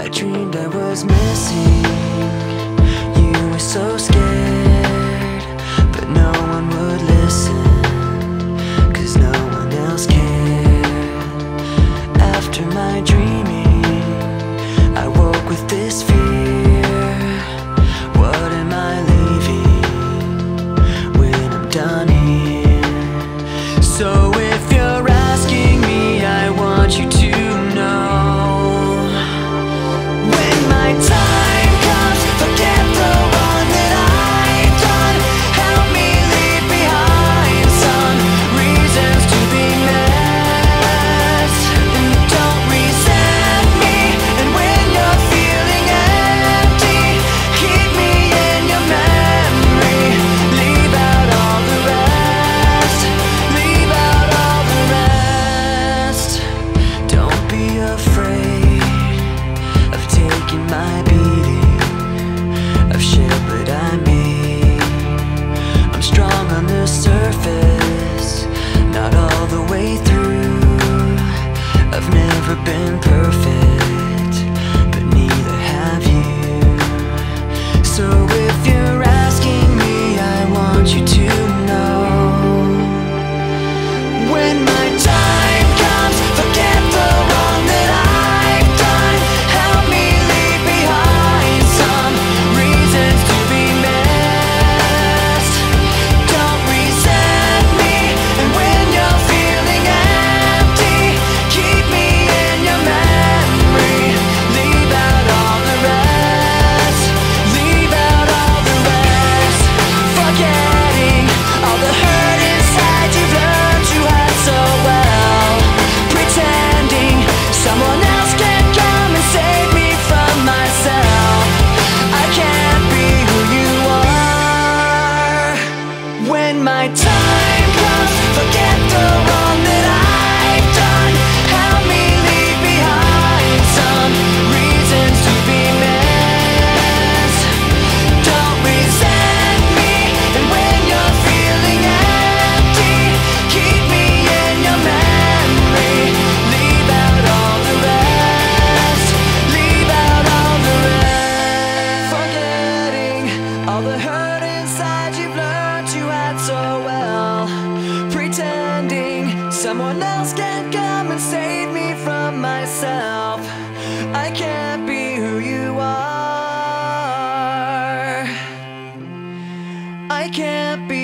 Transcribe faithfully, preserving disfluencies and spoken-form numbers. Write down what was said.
dreamed I was missing. You were so scared, but no one would listen, 'cause no one else cared. After my dreaming, I woke with this fear. What am I leaving when I'm done here? So if you're asking me, I want you to know, when my time comes, forget the wrong that I've done. Help me leave behind some reasons to be met, and don't resent me. And when you're feeling empty, keep me in your memory. Leave out all the rest, leave out all the rest. Don't be afraid of taking my beating, of shit that I made. I'm strong on the surface, not all the way through. I've never been perfect, but neither have you. So if you're asking me, I want you to know, when my time comes, forget the wrong that I've done. Help me leave behind some reasons to be missed. Don't resent me. And when you're feeling empty, keep me in your memory. Leave out all the rest, leave out all the rest. Forgetting all the hurt inside you've learned to hide so well. Pretending someone else can come and save me from myself. I can't be who you are. When my time comes, forget the wrong that I've done. Help me leave behind some reasons to be missed. Don't resent me. And when you're feeling empty, keep me in your memory. Leave out all the rest, leave out all the rest. Forgetting all the hurt inside you've learned to hide so well. Pretending someone else can come and save me from myself. I can't be who you are. I can't be